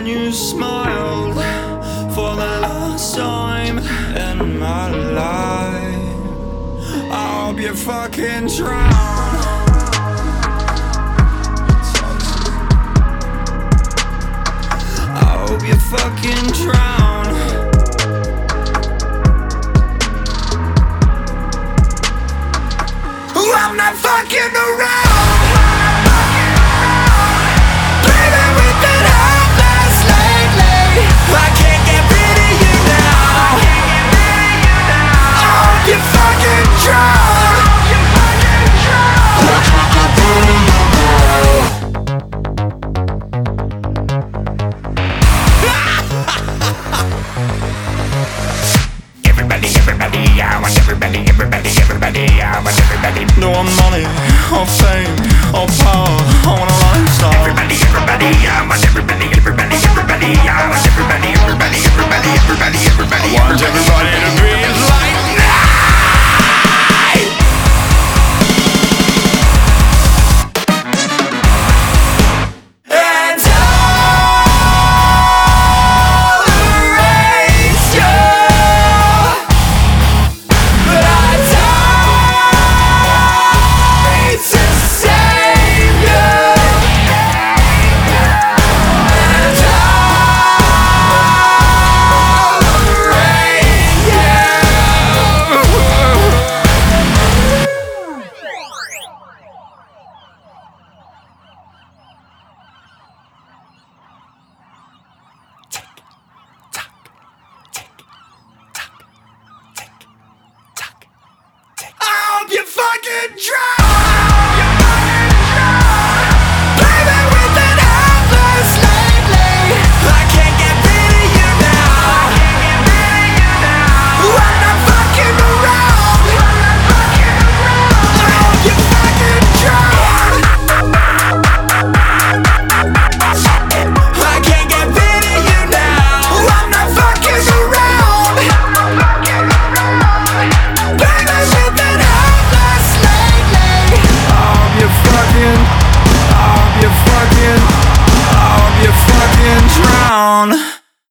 when you smiled for the last time in my life. I hope you fucking drown. I hope you fucking drown. I'm not fucking around. Baby, we've been heartless lately. I can't get rid of you now. I hope you fucking drown. I can't get rid of you now. Everybody, I want everybody, I want everybody. No, I'm not